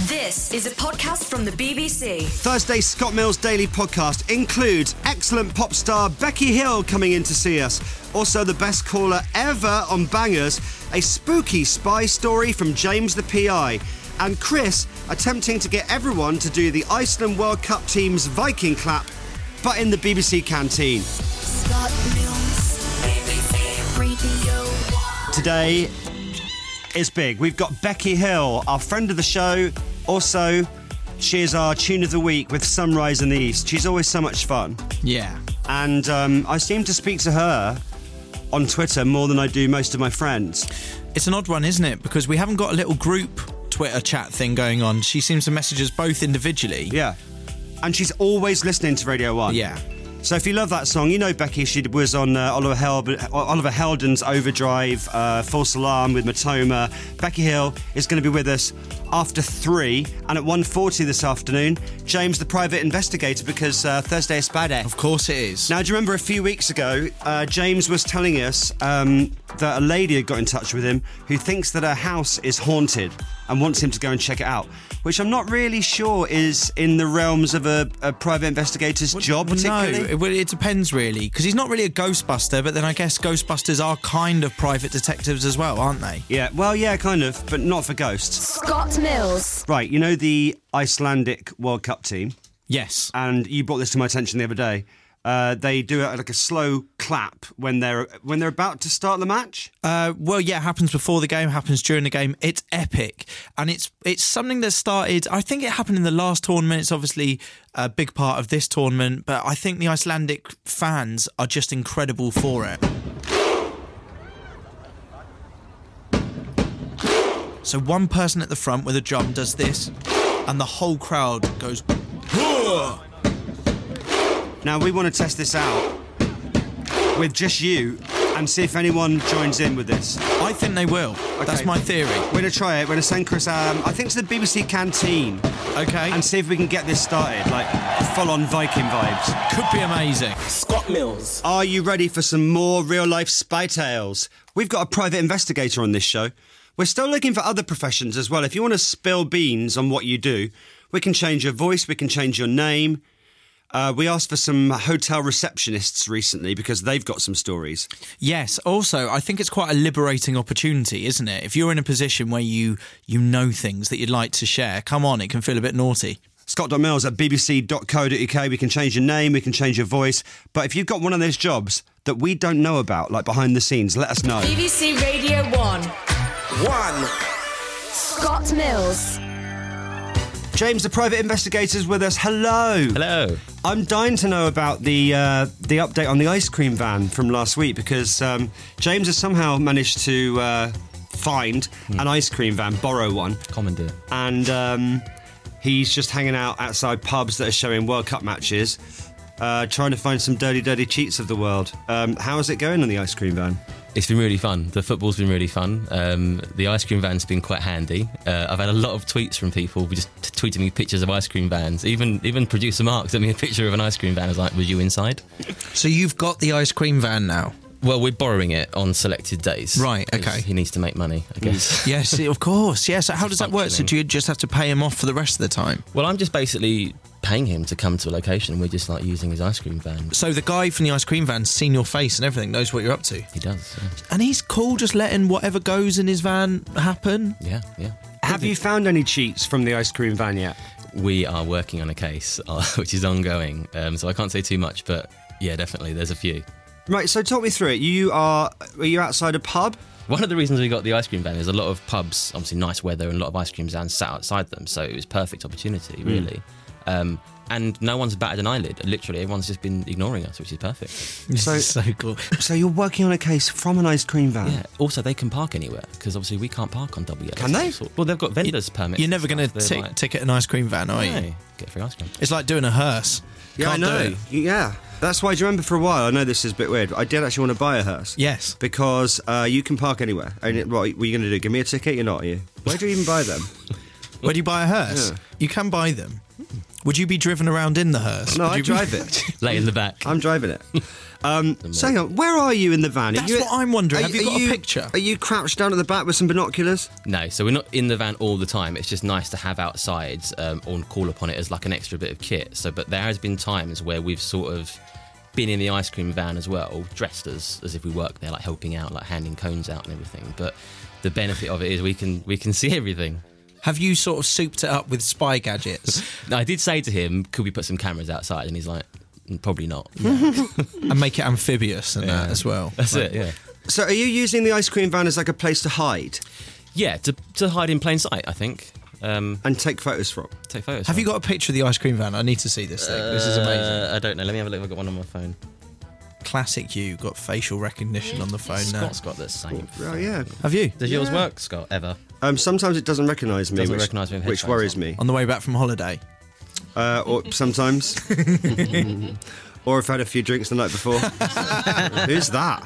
This is a podcast from the BBC. Thursday's Scott Mills Daily Podcast includes excellent pop star Becky Hill coming in to see us. Also, the best caller ever on Bangers, a spooky spy story from James the PI, and Chris attempting to get everyone to do the Iceland World Cup team's Viking clap, but in the BBC canteen. Scott Mills, BBC Radio 1. Today is big. We've got Becky Hill, our friend of the show. Also, she is our tune of the week with Sunrise in the East. She's always so much fun. Yeah. And I seem to speak to her on Twitter more than I do most of my friends. It's an odd one, isn't it? Because we haven't got a little group Twitter chat thing going on. She seems to message us both individually. Yeah. And she's always listening to Radio 1. Yeah. So if you love that song, you know Becky, she was on Oliver Heldon's Overdrive, False Alarm with Matoma. Becky Hill is going to be with us after 3, and at 1:40 this afternoon, James the Private Investigator, because Thursday is Spade. Of course it is. Now, do you remember a few weeks ago, James was telling us that a lady had got in touch with him who thinks that her house is haunted and wants him to go and check it out, which I'm not really sure is in the realms of a private investigator's job, particularly. No, it depends, really, because he's not really a Ghostbuster, but then I guess Ghostbusters are kind of private detectives as well, aren't they? Yeah, well, yeah, kind of, but not for ghosts. Scott Mills. Right, you know the Icelandic World Cup team? Yes. And you brought this to my attention the other day. They do like a slow clap when they're about to start the match. Well, yeah, it happens before the game, happens during the game. It's epic, and it's something that started. I think it happened in the last tournament. It's obviously a big part of this tournament, but I think the Icelandic fans are just incredible for it. So one person at the front with a drum does this, and the whole crowd goes, "Whoa!" Now, we want to test this out with just you and see if anyone joins in with this. I think they will. Okay. That's my theory. We're going to try it. We're going to send Chris, I think, to the BBC canteen. Okay. And see if we can get this started, like full-on Viking vibes. Could be amazing. Scott Mills. Are you ready for some more real-life spy tales? We've got a private investigator on this show. We're still looking for other professions as well. If you want to spill beans on what you do, we can change your voice, we can change your name. We asked for some hotel receptionists recently because they've got some stories. Yes. Also, I think it's quite a liberating opportunity, isn't it? If you're in a position where you know things that you'd like to share, come on, it can feel a bit naughty. Scott.mills at bbc.co.uk. We can change your name, we can change your voice. But if you've got one of those jobs that we don't know about, like behind the scenes, let us know. BBC Radio 1. 1. Scott Mills. James, the private investigator's with us. Hello. Hello. I'm dying to know about the update on the ice cream van from last week, because James has somehow managed to find an ice cream van, borrow one. Commandeer. And he's just hanging out outside pubs that are showing World Cup matches, trying to find some dirty cheats of the world. How is it going on the ice cream van? It's been really fun. The football's been really fun. The ice cream van's been quite handy. I've had a lot of tweets from people just tweeting me pictures of ice cream vans. Even producer Mark sent me a picture of an ice cream van. I was like, was you inside? So you've got the ice cream van now? Well, we're borrowing it on selected days. Right, okay. He needs to make money, I guess. Yes, of course. Yes. So how does that work? So do you just have to pay him off for the rest of the time? Well, I'm just basically paying him to come to a location. We're just like using his ice cream van. So the guy from the ice cream van's seen your face and everything, knows what you're up to? He does, yeah. And he's cool just letting whatever goes in his van happen? Yeah. Have you found any cheats from the ice cream van yet? We are working on a case, which is ongoing, so I can't say too much, but yeah, definitely, there's a few. Right, so talk me through it. Are you outside a pub? One of the reasons we got the ice cream van is a lot of pubs, obviously nice weather, and a lot of ice cream vans sat outside them, so it was perfect opportunity, really. And no one's batted an eyelid. Literally, everyone's just been ignoring us, which is perfect. So cool. So you're working on a case from an ice cream van? Yeah. Also, they can park anywhere, because obviously we can't park on WA. Can they? Well, they've got vendors' permits. You're never going to ticket an ice cream van, are you? No, get free ice cream. It's like doing a hearse. Yeah, Can't I know. do. Yeah. That's why, do you remember for a while, I know this is a bit weird, but I did actually want to buy a hearse. Yes. Because you can park anywhere. And what are you going to do? Give me a ticket? You're not, are you? Where do you even buy them? Where do you buy a hearse? Yeah. You can buy them. Would you be driven around in the hearse? No, Would I you be- drive it. Lay in the back. I'm driving it. So hang on, where are you in the van? That's what I'm wondering. Have you got a picture? Are you crouched down at the back with some binoculars? No, so we're not in the van all the time. It's just nice to have outside or call upon it as like an extra bit of kit. But there has been times where we've sort of been in the ice cream van as well, dressed as if we work there, like helping out, like handing cones out and everything. But the benefit of it is we can see everything. Have you sort of souped it up with spy gadgets? No, I did say to him, could we put some cameras outside? And he's like, probably not. And make it amphibious and that as well. That's it, yeah. So are you using the ice cream van as like a place to hide Yeah, to hide in plain sight, I think. and take photos from? Take photos. Have you got a picture of the ice cream van? I need to see this thing. This is amazing. I don't know. Let me have a look. I've got one on my phone. Classic you. Got facial recognition on the phone now. Scott's got the same. Oh yeah. Have you? Does yours work, Scott, ever? Sometimes it doesn't recognise me, Doesn't recognise me with which headphones worries on. me. On the way back from holiday? Or sometimes. Or I've had a few drinks the night before. Who's that?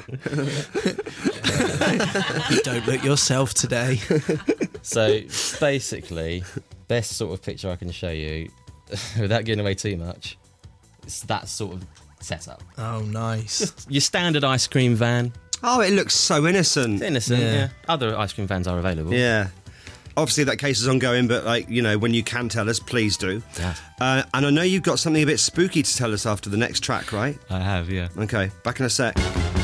Don't look yourself today. So basically, best sort of picture I can show you, without giving away too much, it's that sort of setup. Oh, nice. Your standard ice cream van. Oh, it looks so innocent. It's innocent, Yeah. yeah. Other ice cream vans are available. Yeah. Obviously, that case is ongoing, but when you can tell us, please do. Yeah. And I know you've got something a bit spooky to tell us after the next track, right? I have, yeah. Okay, back in a sec.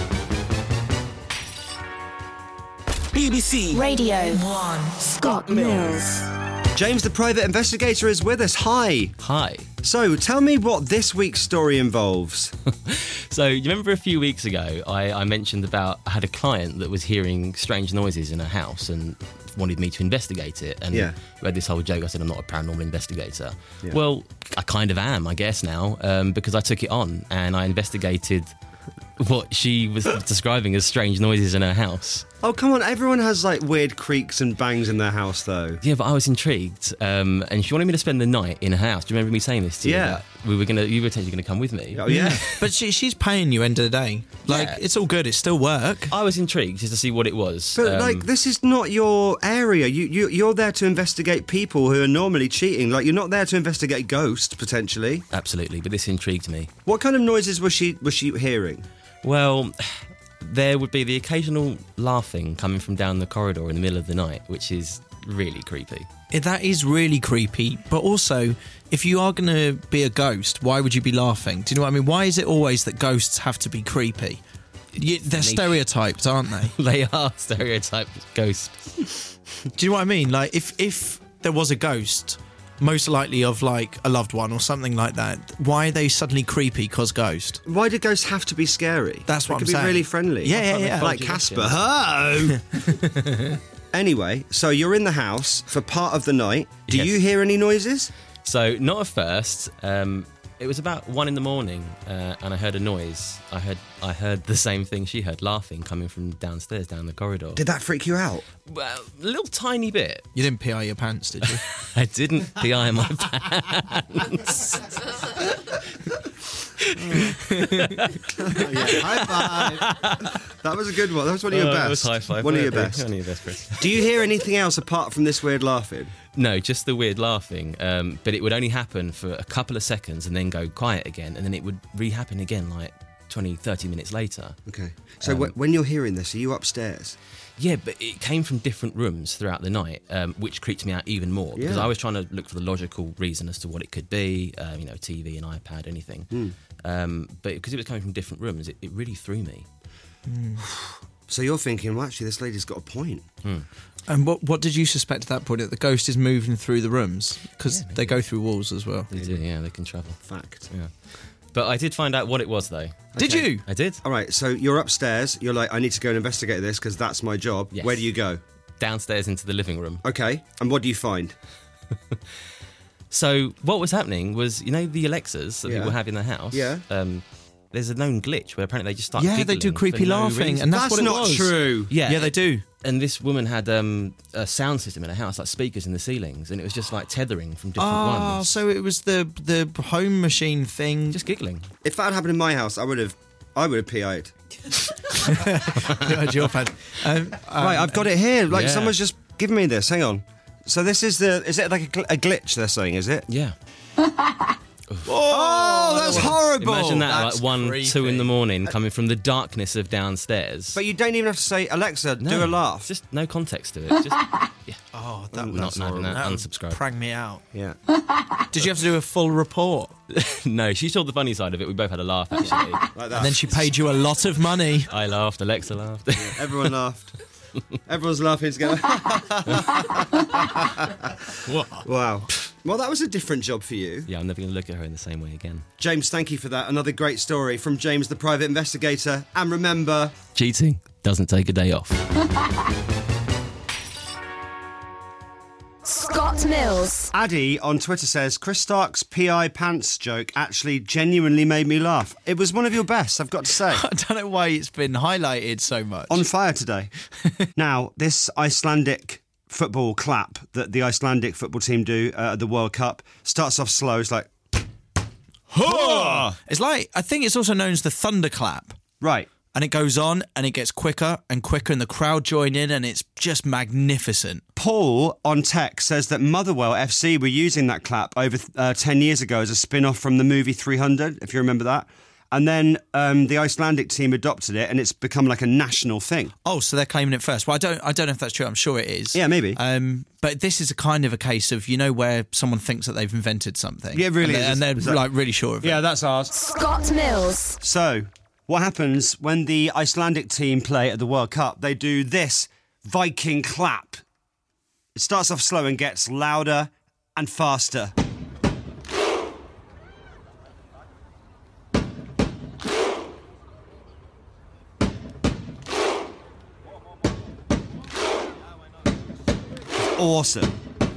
BBC Radio 1. Scott Mills. James, the private investigator, is with us. Hi. Hi. So, tell me what this week's story involves. So, you remember a few weeks ago, I mentioned about I had a client that was hearing strange noises in her house and wanted me to investigate it. And Yeah. we had this whole joke. I said, I'm not a paranormal investigator. Yeah. Well, I kind of am, I guess, now, because I took it on and I investigated what she was describing as strange noises in her house. Oh, come on. Everyone has, weird creaks and bangs in their house, though. Yeah, but I was intrigued, and she wanted me to spend the night in her house. Do you remember me saying this to you? Yeah. That you were potentially going to come with me. Oh, yeah. But she's paying you end of the day. Yeah. It's all good. It's still work. I was intrigued just to see what it was. But, this is not your area. You're there to investigate people who are normally cheating. You're not there to investigate ghosts, potentially. Absolutely, but this intrigued me. What kind of noises was she hearing? Well, there would be the occasional laughing coming from down the corridor in the middle of the night, which is really creepy. That is really creepy. But also, if you are going to be a ghost, why would you be laughing? Do you know what I mean? Why is it always that ghosts have to be creepy? They're stereotyped, aren't they? They are stereotyped ghosts. Do you know what I mean? If there was a ghost, most likely of a loved one or something like that, why are they suddenly creepy because ghost? Why do ghosts have to be scary? That's what they I'm could saying. be really friendly. Yeah. Like Casper. Oh! Anyway, so you're in the house for part of the night. Do Yes. you hear any noises? So, not at first. It was about 1 a.m, and I heard a noise. I heard the same thing she heard, laughing coming from downstairs, down the corridor. Did that freak you out? Well, a little tiny bit. You didn't pee out your pants, did you? I didn't PI my pants. High five. That was a good one. That was one of your It was best. high five. One of your Yeah, best. One of your best, Chris. Do you hear anything else apart from this weird laughing? No, just the weird laughing. But it would only happen for a couple of seconds and then go quiet again, and then it would re-happen again 20, 30 minutes later. Okay. So when you're hearing this, are you upstairs? Yeah, but it came from different rooms throughout the night, which creeped me out even more because Yeah. I was trying to look for the logical reason as to what it could be, TV, an iPad, anything. But because it was coming from different rooms, it really threw me. So you're thinking, well, actually, this lady's got a point. And what did you suspect at that point? That the ghost is moving through the rooms? Because they go through walls as well. They do, yeah, they can travel. Fact. Yeah. But I did find out what it was, though. Did you? I did. All right, so you're upstairs. You're like, I need to go and investigate this because that's my job. Yes. Where do you go? Downstairs into the living room. Okay, and what do you find? So what was happening was, the Alexas that Yeah. people have in their house. Yeah. There's a known glitch where apparently they just start. Yeah, they giggling do creepy for no laughing, reason. and that's what it not was. true. Yeah, Yeah, they do. And this woman had a sound system in her house, like speakers in the ceilings, and it was just like tethering from different ones. So it was the home machine thing. Just giggling. If that had happened in my house, I would have PI'd. Your fan. Right, I've got it here. Yeah. Someone's just given me this. Hang on. So this is is it like a glitch they're saying, is it? Yeah. Oh, that's horrible. Imagine that That's like 1, creepy. 2 in the morning coming from the darkness of downstairs. But you don't even have to say, Alexa, do a laugh. Just no context to it. Just, yeah. Oh, that would Not having that. that would Unsubscribe. prank me out. Yeah. Did you have to do a full report? No, she told the funny side of it. We both had a laugh, actually. Like that. And then she paid you a lot of money. I laughed, Alexa laughed. Everyone laughed. Everyone's laughing together. Wow. Well, that was a different job for you. Yeah, I'm never going to look at her in the same way again. James, thank you for that. Another great story from James, the private investigator. And remember... Cheating doesn't take a day off. Scott Mills. Addy on Twitter says, Chris Stark's PI pants joke actually genuinely made me laugh. It was one of your best, I've got to say. I don't know why it's been highlighted so much. On fire today. Now, this Icelandic football clap that the Icelandic football team do at the World Cup starts off slow. It's like... It's like, I think it's also known as the thunderclap. Right. And it goes on and it gets quicker and quicker and the crowd join in and it's just magnificent. Paul on tech says that Motherwell FC were using that clap over 10 years ago as a spin-off from the movie 300, if you remember that. And then the Icelandic team adopted it and it's become like a national thing. Oh, so they're claiming it first. Well, I don't know if that's true. I'm sure it is. Yeah, maybe. But this is a kind of a case of, where someone thinks that they've invented something. Yeah, it really is. And they're Is that- like really sure of it. Yeah, that's ours. Scott Mills. So, what happens when the Icelandic team play at the World Cup? They do this Viking clap. It starts off slow and gets louder and faster. Awesome.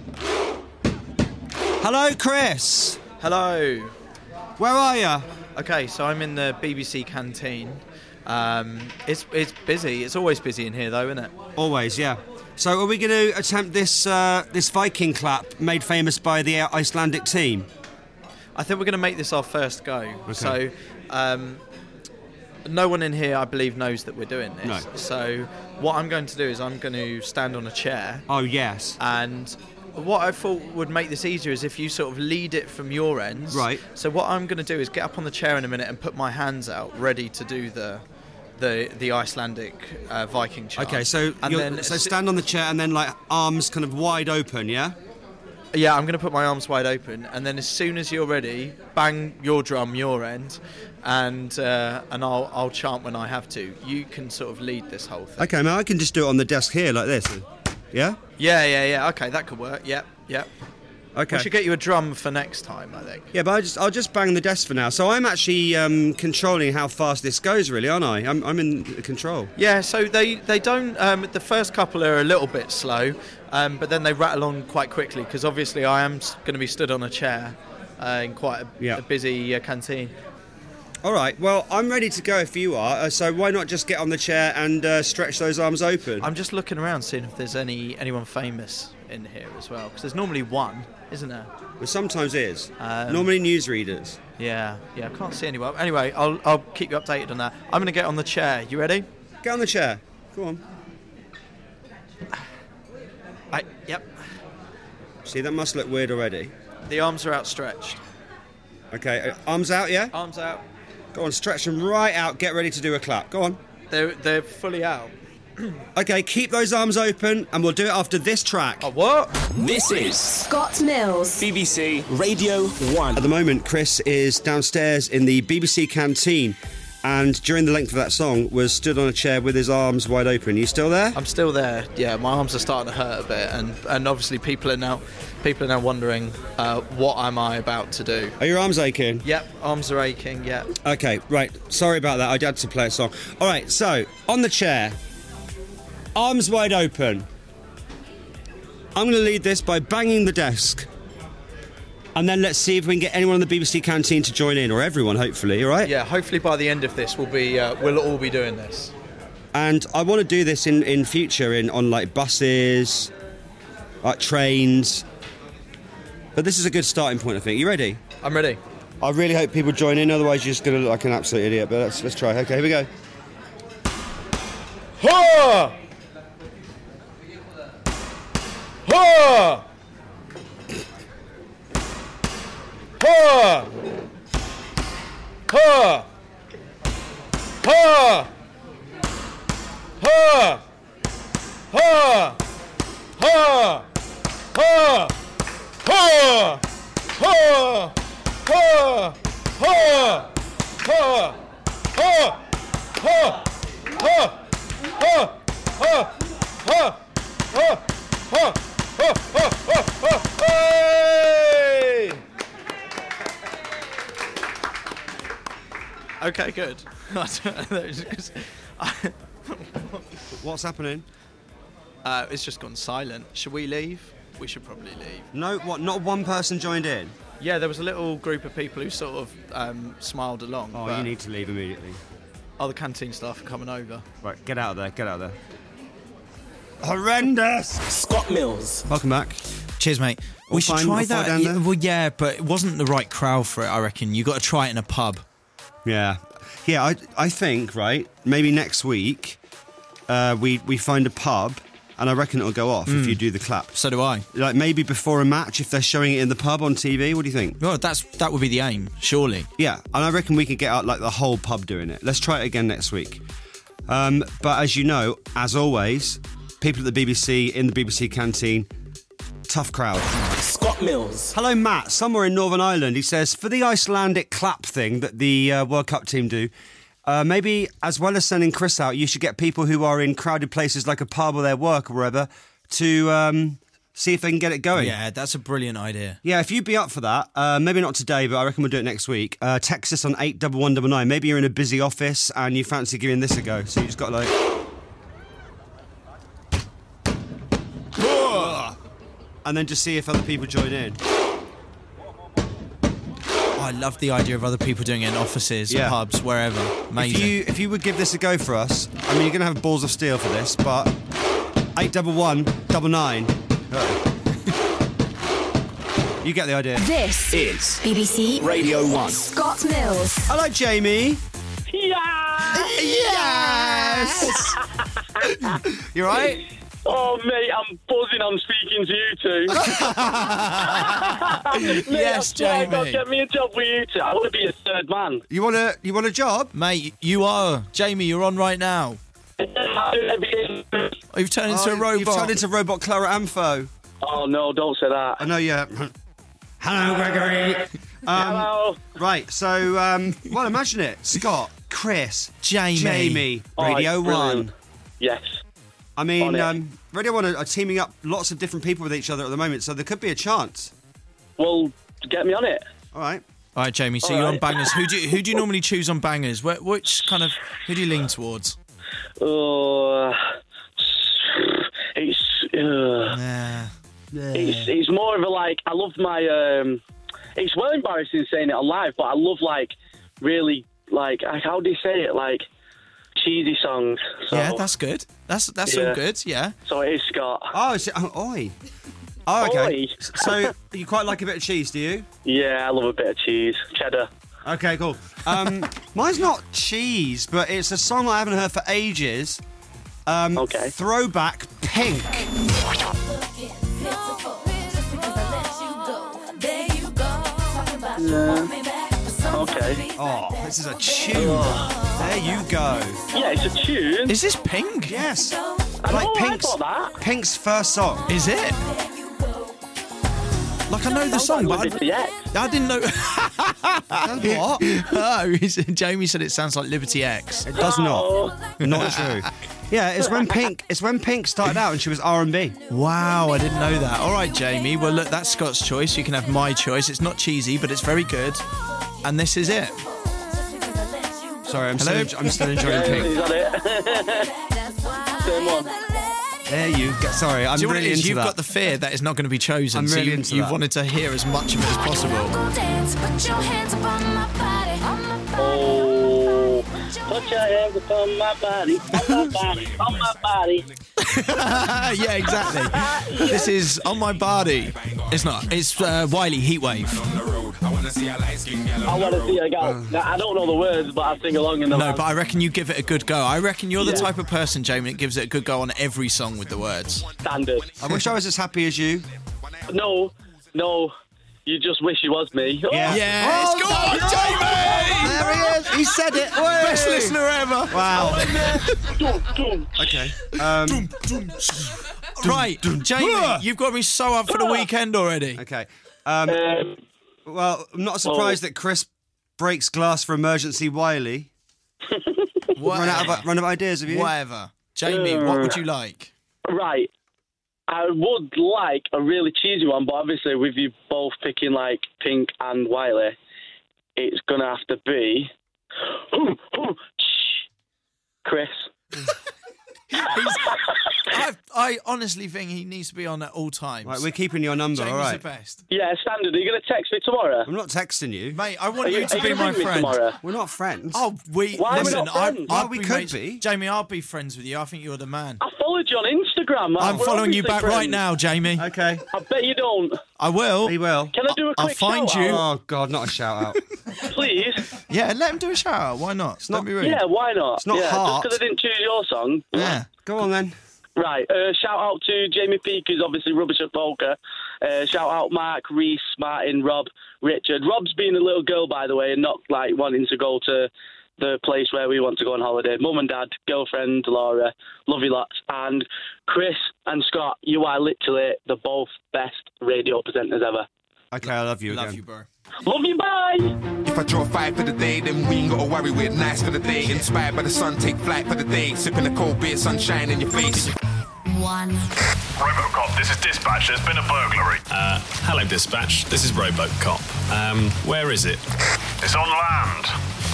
Hello, Chris. Hello. Where are you? Okay, so I'm in the BBC canteen. It's busy. It's always busy in here, though, isn't it? Always, yeah. So, are we going to attempt this this Viking clap made famous by the Icelandic team? I think we're going to make this our first go. Okay. So, no one in here, I believe, knows that we're doing this. No. So, what I'm going to do is I'm going to stand on a chair. Oh, yes. And what I thought would make this easier is if you sort of lead it from your ends. Right. So what I'm going to do is get up on the chair in a minute and put my hands out, ready to do the Icelandic Viking chant. Okay, so so stand on the chair and then like arms kind of wide open, yeah? Yeah, I'm going to put my arms wide open, and then as soon as you're ready, bang your drum your end, and I'll chant when I have to. You can sort of lead this whole thing. Okay, man, I can just do it on the desk here like this. Yeah? Yeah. Okay, that could work. Yep. Okay. We should get you a drum for next time, I think. Yeah, but I'll just bang the desk for now. So I'm actually controlling how fast this goes, really, aren't I? I'm in control. Yeah, so they don't. The first couple are a little bit slow, but then they rattle on quite quickly because obviously I am going to be stood on a chair in quite a busy canteen. All right, well, I'm ready to go if you are. So why not just get on the chair and stretch those arms open? I'm just looking around, seeing if there's anyone famous in here as well, because there's normally one, isn't there? Well, sometimes is. Normally newsreaders. Yeah, I can't see anyone. Anyway, I'll keep you updated on that. I'm going to get on the chair. You ready? Get on the chair. Go on. Yep. See, that must look weird already. The arms are outstretched. Okay, arms out, yeah? Arms out. Go on, stretch them right out. Get ready to do a clap. Go on. They're fully out. Okay, keep those arms open, and we'll do it after this track. Oh, what? This is Scott Mills. BBC Radio 1. At the moment, Chris is downstairs in the BBC canteen, and during the length of that song, was stood on a chair with his arms wide open. You still there? I'm still there. Yeah, my arms are starting to hurt a bit, and obviously people are now wondering what am I about to do. Are your arms aching? Yep, arms are aching. Yeah. Okay, right. Sorry about that. I had to play a song. All right. So on the chair, arms wide open. I'm going to lead this by banging the desk. And then let's see if we can get anyone in the BBC canteen to join in, or everyone, hopefully, all right? Yeah, hopefully by the end of this we'll all be doing this. And I want to do this in future on like buses, like trains. But this is a good starting point, I think. You ready? I'm ready. I really hope people join in, otherwise you're just going to look like an absolute idiot. But let's try. Okay, here we go. Ha! Ha! Okay, good. What's happening? It's just gone silent. Should we leave? We should probably leave. No, what? Not one person joined in. Yeah, there was a little group of people who sort of smiled along. Oh, but- you need to leave immediately. Oh, the canteen staff are coming over. Right, get out of there. Get out of there. Horrendous. Scott Mills. Welcome back. Cheers, mate. All We should fine- try all fine that. down there? Well, yeah, but it wasn't the right crowd for it, I reckon. You got to try it in a pub. Yeah. I think, right, maybe next week we find a pub and I reckon it'll go off if you do the clap. So do I. Like maybe before a match if they're showing it in the pub on TV. What do you think? Well, that would be the aim, surely. Yeah, and I reckon we could get out like the whole pub doing it. Let's try it again next week. But as you know, as always, people at the BBC, in the BBC canteen, tough crowd. Scott Mills. Hello, Matt. Somewhere in Northern Ireland, he says, for the Icelandic clap thing that the World Cup team do, maybe as well as sending Chris out, you should get people who are in crowded places like a pub or their work or wherever to see if they can get it going. Yeah, that's a brilliant idea. Yeah, if you'd be up for that, maybe not today, but I reckon we'll do it next week. Text us on 81199. Maybe you're in a busy office and you fancy giving this a go. So you just got like... and then just see if other people join in. Oh, I love the idea of other people doing it in offices, Yeah. pubs, wherever. Amazing. If you would give this a go for us, I mean, you're going to have balls of steel for this, but 81199. You get the idea. This Is BBC Radio 1. Scott Mills. Hello, Jamie. Yes! You right? Oh, mate, I'm buzzing on speaking to you two. Mate, Yes, I swear, God, Jamie. get me a job with you two. I want to be a third man. You want a job? Mate, you are. Jamie, you're on right now. Oh, you've turned into a robot. You've turned into Robot Clara Amfo. Oh, no, don't say that. I know you. Hello, Gregory. Hello. Right, so, well, imagine it. Scott, Chris, Jamie. Radio Oh, 1. brilliant. Yes. I mean, On it. Radio 1 are teaming up lots of different people with each other at the moment, so there could be a chance. Well, get me on it. All right. All right, Jamie. So All you're on right. bangers. Who do you normally choose on bangers? Who do you lean towards? It's more of a, like, I love my, it's well embarrassing saying it on live, but I love, like, really, like, how do you say it, like, cheesy songs. So, Yeah, that's good. That's Yeah. all good. Yeah. so it is Scott. Oh, oi. Oh, okay. Oi. So you quite like a bit of cheese, do you? Yeah, I love a bit of cheese. Cheddar. Okay, cool. Mine's not cheese, but it's a song I haven't heard for ages. Okay. Throwback Pink. Okay. Oh, this is a tune. There you go. Yeah, it's a tune. Is this Pink? Yes. I Like know, I Pink's, thought that. Pink's first song. Is it? Like I know the Sounds song, like but Liberty X. I didn't know. What? Oh, Jamie said it sounds like Liberty X. It does not. Oh, Not true. Yeah, it's when Pink started out and she was R&B. Wow, I didn't know that. All right, Jamie. Well, look, that's Scott's choice. You can have my choice. It's not cheesy, but it's very good. And this is it. Sorry, I'm Hello? still enjoying Pink. is that it? Same one. There you go. Sorry, I'm Do you know what really it is? into You've that. got the fear that it's not going to be chosen, I'm so really you, into you've that. wanted to hear as much of it as possible. Oh, put your hands upon my body, on my body, on my body. Yeah, exactly. This is On My Body. It's not. It's Wiley, Heatwave. I want to see a go. Now, I don't know the words, but I sing along in the No, van. but I reckon you give it a good go. I reckon you're the Yeah. type of person, Jamie, that gives it a good go on every song with the words. Standard. I wish I was as happy as you. No, you just wish he was me. Oh, Yeah. Yes, Oh, go on, Jamie! There he is. He said it. Best listener ever. Wow. Dum, dum. Okay. Right, Jamie, you've got me so up for the weekend already. Okay. Well, I'm not surprised that Chris breaks glass for emergency Wiley. Run out of ideas, have you? Whatever. Jamie, what would you like? Right. I would like a really cheesy one, but obviously with you both picking like Pink and Wiley, it's going to have to be... Chris. I honestly think he needs to be on at all times. Right, we're keeping your number, Jamie's all right. the best. Yeah, standard. Are you going to text me tomorrow? I'm not texting you. Mate, I want you to Are be you my ring me friend. tomorrow? We're not friends. Oh, Why are we listen, not friends? Well, we could mates. be. Jamie, I'll be friends with you. I think you're the man. I followed you on Instagram. I'm We're following you obviously back right friends. now, Jamie. Okay. I bet you don't. I will. He will. Can I do a I'll quick find shout you. out? Oh, God, not a shout-out. Please? Yeah, let him do a shout out. Why not? Don't be rude. Yeah, why not? It's not yeah, hard. Just because I didn't choose your song. Yeah. Go on, then. Right, shout out to Jamie Peake, who's obviously rubbish at poker. Shout out Mark, Reese, Martin, Rob, Richard. Rob's being a little girl, by the way, and not like wanting to go to the place where we want to go on holiday. Mum and Dad, girlfriend, Laura, love you lots. And Chris and Scott, you are literally the both best radio presenters ever. Okay, I love you again. Love you, bro. Love you, bye! If I draw 5 for the day, then we ain't gotta worry, we're nice for the day. Inspired by the sun, take flight for the day. Sipping a cold beer, sunshine in your face. 1. Robocop, this is Dispatch. There's been a burglary. Hello, Dispatch. This is Robocop. Where is it? It's on land.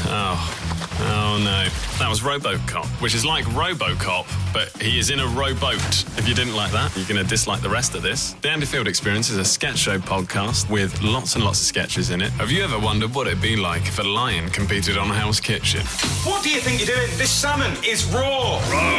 Oh no. That was Robocop, which is like Robocop, but he is in a rowboat. If you didn't like that, you're going to dislike the rest of this. The Andy Field Experience is a sketch show podcast with lots and lots of sketches in it. Have you ever wondered what it'd be like if a lion competed on Hell's Kitchen? What do you think you're doing? This salmon is raw.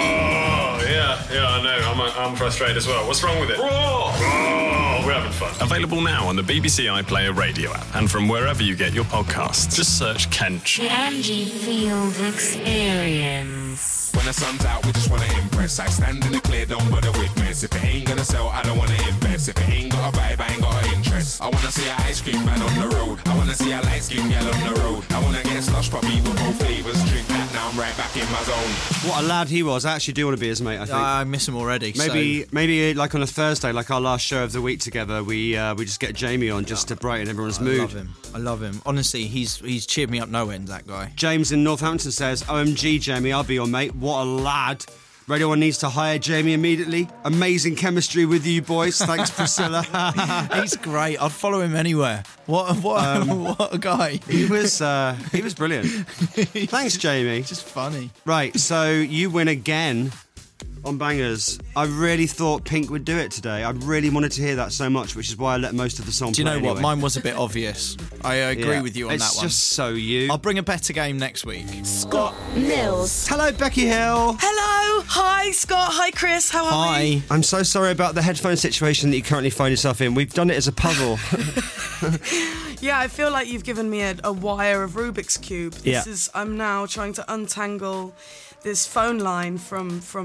Yeah, I know. I'm frustrated as well. What's wrong with it? Raw. We're having fun. Available now on the BBC iPlayer radio app and from wherever you get your podcasts. Just search Kench. The Andy Field Experience. When the sun's out, we just wanna impress. I stand in the clear, don't bother with mess. If it ain't gonna sell, I don't wanna invest. If it ain't got a vibe, I ain't got an interest. I wanna see a ice cream man on the road. I wanna see a light skin gal on the road. I wanna get slush puppy with both flavours. Drink that, now I'm right back in my zone. What a lad he was. I actually do want to be his mate, I think. I miss him already. Maybe like on a Thursday, like our last show of the week together, we just get Jamie on just to brighten everyone's mood. I love him. Honestly, he's cheered me up no end, that guy. James in Northampton says, OMG, Jamie, I'll be your mate. What a lad. Radio 1 needs to hire Jamie immediately. Amazing chemistry with you boys. Thanks, Priscilla. He's great. I'd follow him anywhere. What a guy. He was brilliant. Thanks, Jamie. Just funny. Right, so you win again on Bangers. I really thought Pink would do it today. I really wanted to hear that so much, which is why I let most of the song Do you play know what? anyway. Mine was a bit obvious. I agree with you on that one. It's just so you. I'll bring a better game next week. Scott Mills. Hello, Becky Hill. Hello. Hi, Scott. Hi, Chris. How are we? Hi. I'm so sorry about the headphone situation that you currently find yourself in. We've done it as a puzzle. Yeah, I feel like you've given me a wire of Rubik's Cube. Yeah. I'm now trying to untangle this phone line from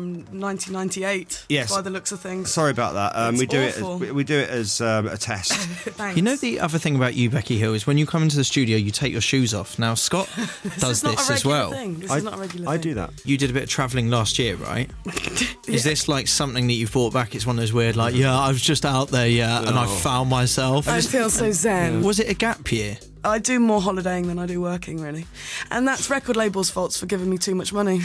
1998. Yes. By the looks of things. Sorry about that. It's we do awful. it as a test. Thanks. You know the other thing about you, Becky Hill, is when you come into the studio, you take your shoes off. Now, Scott does is not this a as regular well. thing. This is not a regular I thing. do that. You did a bit of travelling last year, right? Is this like something that you've brought back? It's one of those weird, like, yeah, I was just out there, and I found myself. I feel so zen. Was it a gap year? I do more holidaying than I do working, really. And that's record labels' faults for giving me too much money.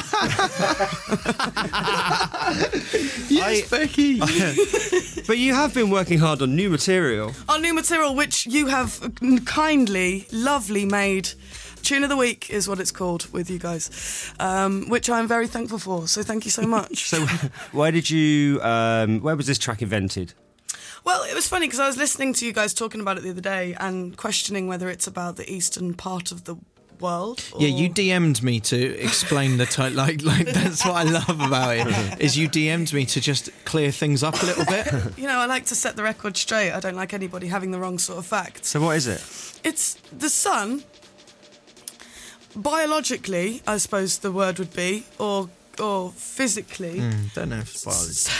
Yes, Becky. But you have been working hard on new material. Our new material, which you have kindly, lovely made. Tune of the Week is what it's called with you guys, which I'm very thankful for. So thank you so much. So where was this track invented? Well, it was funny because I was listening to you guys talking about it the other day and questioning whether it's about the eastern part of the world. Or... Yeah, you DM'd me to explain the title. Like that's what I love about it, is you DM'd me to just clear things up a little bit. You know, I like to set the record straight. I don't like anybody having the wrong sort of facts. So what is it? It's the sun. Biologically, I suppose the word would be, or physically. Don't know if it's biology.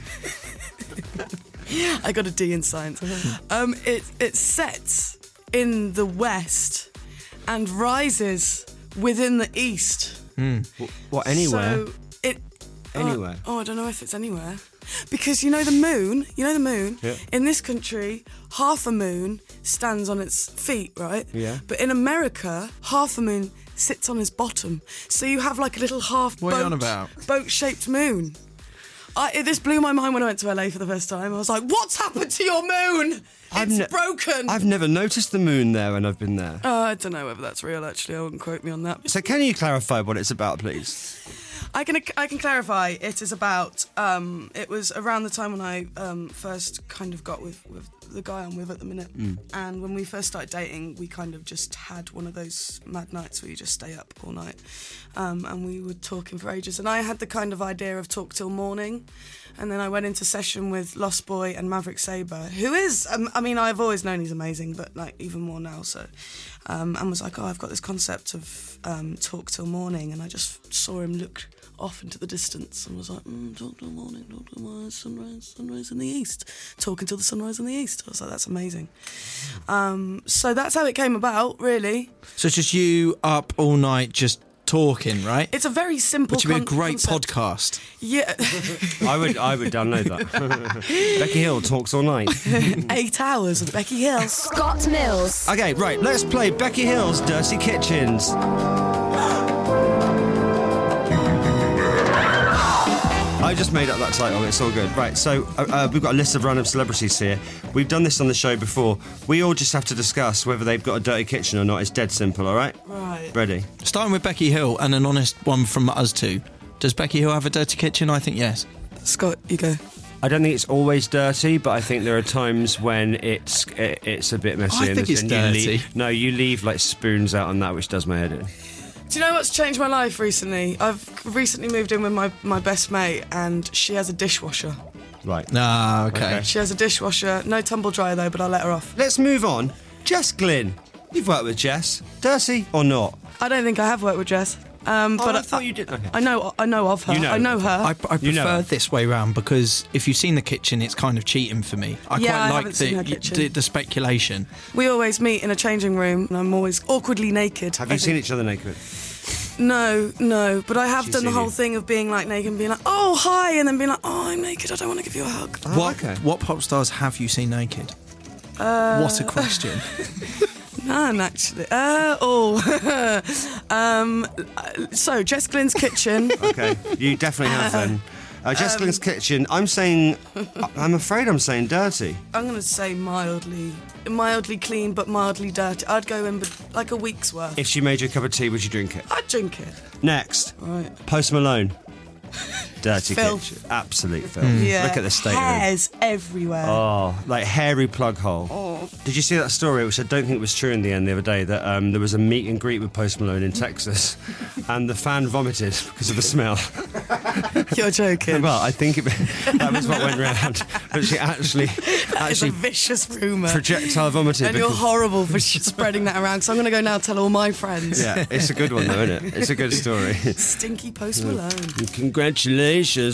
I got a D in science. It sets in the west and rises within the east. What, anywhere? So it Anywhere? I don't know if it's anywhere. Because you know the moon, Yeah. in this country, half a moon stands on its feet, right? Yeah. But in America, half a moon sits on his bottom. So you have like a little half What are you on about? boat-shaped moon. This blew my mind when I went to LA for the first time. I was like, what's happened to your moon? It's broken. I've never noticed the moon there when I've been there. I don't know whether that's real, actually. I wouldn't quote me on that. So can you clarify what it's about, please? I can clarify. It is about. It was around the time when I first kind of got with the guy I'm with at the minute, and when we first started dating, we kind of just had one of those mad nights where you just stay up all night, and we were talking for ages. And I had the kind of idea of talk till morning, and then I went into session with Lost Boy and Maverick Sabre, who is. I mean, I've always known he's amazing, but like even more now. So, and was like, oh, I've got this concept of talk till morning, and I just saw him look off into the distance and was like, talk till morning, sunrise in the east, talking till the sunrise in the east. I was like, that's amazing. So that's how it came about, really. So it's just you up all night just talking, right? It's a very simple Which would be a great concept. podcast. Yeah. I would download that. Becky Hill talks all night. 8 hours of Becky Hill. Scott Mills. Okay, right, let's play Becky Hill's Dirty Kitchens. I just made up that title, it's all good. Right, so we've got a list of random celebrities here. We've done this on the show before. We all just have to discuss whether they've got a dirty kitchen or not. It's dead simple, all right? Right. Ready? Starting with Becky Hill and an honest one from us two. Does Becky Hill have a dirty kitchen? I think yes. Scott, you go. I don't think it's always dirty, but I think there are times when it's a bit messy. I think it's dirty. You leave like spoons out on that, which does my head in. Do you know what's changed my life recently? I've recently moved in with my best mate, and she has a dishwasher. Right. Ah, okay. She has a dishwasher. No tumble dryer, though, but I'll let her off. Let's move on. Jess Glynn. You've worked with Jess. Dirty or not? I don't think I have worked with Jess. But I thought you did. Okay. I know of her. You know. I know her. I prefer this way round because if you've seen the kitchen, it's kind of cheating for me. I Yeah, I quite like haven't seen her kitchen. the speculation. We always meet in a changing room, and I'm always awkwardly naked. Have you seen each other naked? No, but I have She's done the seen whole you. thing of being like naked and being like, oh, hi, and then being like, oh, I'm naked, I don't want to give you a hug. What pop stars have you seen naked? What a question. None, actually. So, Jess Glynn's kitchen. Okay, you definitely have then. Jess Glynn's kitchen. I'm afraid I'm saying dirty. I'm going to say mildly clean, but mildly dirty. I'd go in with like a week's worth. If she made you a cup of tea, would you drink it? I'd drink it. Next, Right. Post Malone. Dirty Filth. kitchen. Absolute filth. Yeah. Look at the state of it. Hairs everywhere. Oh, like hairy plug hole. Oh. Did you see that story, which I don't think was true in the end the other day, that there was a meet and greet with Post Malone in Texas and the fan vomited because of the smell? You're joking. Well, I think that was what went round. But she actually It's a vicious rumour. projectile vomited. And you're because- horrible for spreading that around, so I'm going to go now tell all my friends. Yeah, it's a good one though, isn't it? It's a good story. Stinky Post Malone. Congratulations.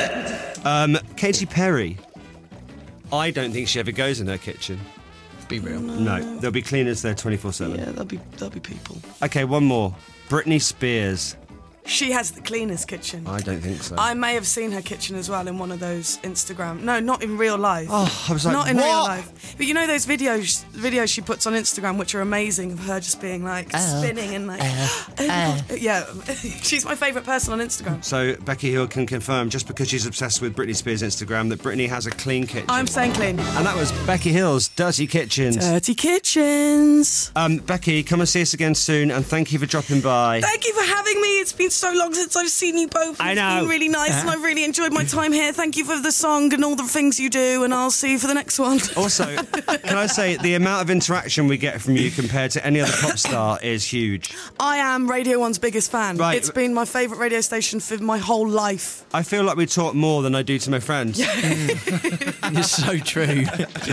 Katy Perry. I don't think she ever goes in her kitchen. Be real. No, there'll be cleaners there 24/7. Yeah, there'll be people. Okay, one more. Britney Spears. She has the cleanest kitchen. I don't think so. I may have seen her kitchen as well in one of those Instagram. No, not in real life. Oh, I was like, not in real what? life. But you know those videos she puts on Instagram, which are amazing, of her just being like spinning and like, yeah. She's my favourite person on Instagram. So Becky Hill can confirm, just because she's obsessed with Britney Spears' Instagram, that Britney has a clean kitchen. I'm saying clean. And that was Becky Hill's Dirty Kitchens. Dirty kitchens. Becky, come and see us again soon, and thank you for dropping by. Thank you for having me. It's been so long since I've seen you both. I It's know. been really nice, and I've really enjoyed my time here. Thank you for the song and all the things you do, and I'll see you for the next one. Also, can I say, the amount of interaction we get from you compared to any other pop star is huge. I am Radio 1's biggest fan. Right. It's been my favourite radio station for my whole life. I feel like we talk more than I do to my friends. It's so true.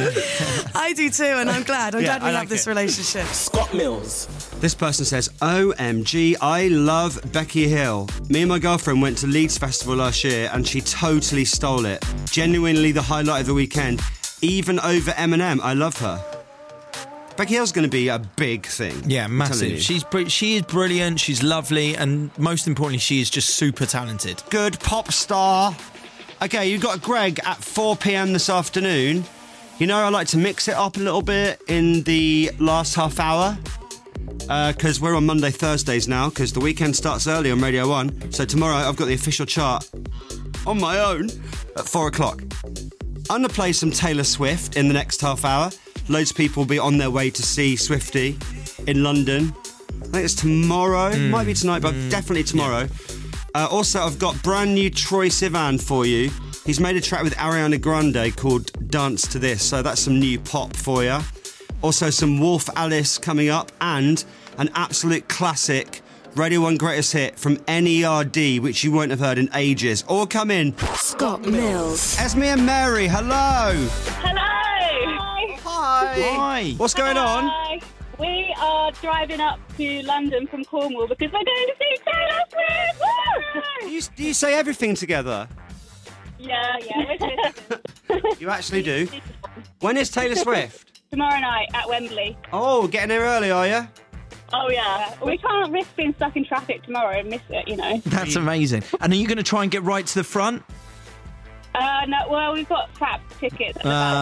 I do too, and I'm glad. I'm glad we I have like this it. relationship. Scott Mills. This person says, OMG, I love Becky Hill. Me and my girlfriend went to Leeds Festival last year and she totally stole it. Genuinely the highlight of the weekend, even over Eminem. I love her. Becky Hill's going to be a big thing. Yeah, I'm telling you. massive. She is brilliant. She's lovely, and most importantly, she is just super talented. Good pop star. Okay, you've got Greg at 4 p.m. this afternoon. You know, I like to mix it up a little bit in the last half hour. Because we're on Monday, Thursdays now, because the weekend starts early on Radio 1. So tomorrow I've got the official chart on my own at 4 o'clock. I'm going to play some Taylor Swift in the next half hour. Loads of people will be on their way to see Swiftie in London. I think it's tomorrow. Might be tonight, but definitely tomorrow. Also, I've got brand new Troye Sivan for you. He's made a track with Ariana Grande called Dance to This, so that's some new pop for you. Also, some Wolf Alice coming up, and an absolute classic Radio 1 greatest hit from NERD, which you won't have heard in ages. All come in. Scott Mills. Esme and Mary, hello. Hello. Hi. What's going on? Hi. We are driving up to London from Cornwall because we're going to see Taylor Swift. Do you say everything together? Yeah, we're sisters. You actually do? When is Taylor Swift? Tomorrow night at Wembley. Oh, getting here early, are you? Oh, yeah. We can't risk being stuck in traffic tomorrow and miss it, you know. That's amazing. And are you going to try and get right to the front? No, well, we've got crap tickets.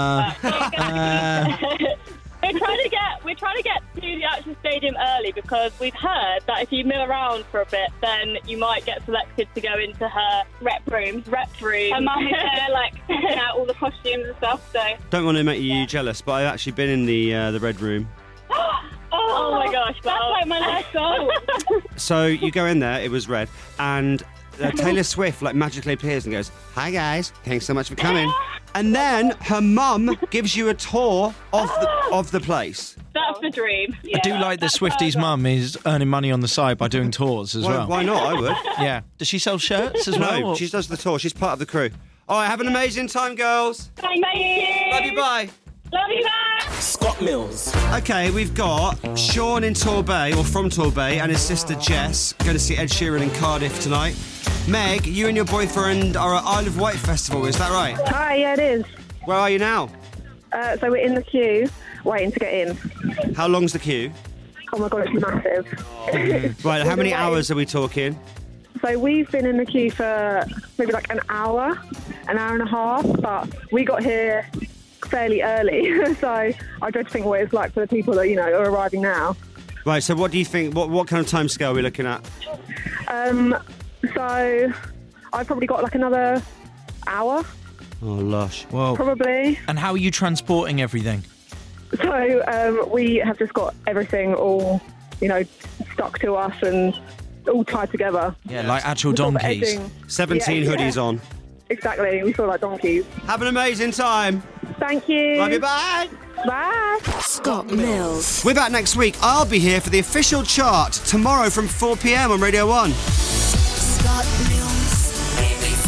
We're trying to get to the actual stadium early because we've heard that if you mill around for a bit, then you might get selected to go into her rep room. Her mum is there, like, picking out all the costumes and stuff. So Don't want to make you jealous, but I've actually been in the Red Room. Oh my gosh, that's like my last goal. So you go in there, it was red, and Taylor Swift like magically appears and goes, "Hi guys, thanks so much for coming." And then her mum gives you a tour of the place. That's the dream. I do like that Swiftie's mum is earning money on the side by doing tours as well. Why not? I would. Yeah. Does she sell shirts as well? No, she does the tour. She's part of the crew. All right, have an amazing time, girls. Thank you. Love you, bye. Love you, bye. Scott Mills. Okay, we've got Sean in Torbay, or from Torbay, and his sister Jess going to see Ed Sheeran in Cardiff tonight. Meg, you and your boyfriend are at Isle of Wight Festival, is that right? Hi, yeah, it is. Where are you now? So we're in the queue, waiting to get in. How long's the queue? Oh my God, it's massive. Right, how many hours are we talking? So we've been in the queue for maybe like an hour and a half, but we got here fairly early, so I dread to think what it's like for the people that, you know, are arriving now. Right, so what do you think, what kind of time scale are we looking at? So I've probably got like another hour. Oh, lush. Whoa. Probably. And how are you transporting everything? So we have just got everything all, you know, stuck to us and all tied together. Yeah, like actual We've got the donkeys. edging. 17 Yeah, hoodies on. Exactly, we feel like donkeys. Have an amazing time. Thank you. Love you, bye. Bye. Scott Mills. We're back next week. I'll be here for the official chart tomorrow from 4 p.m. on Radio 1. Scott Mills.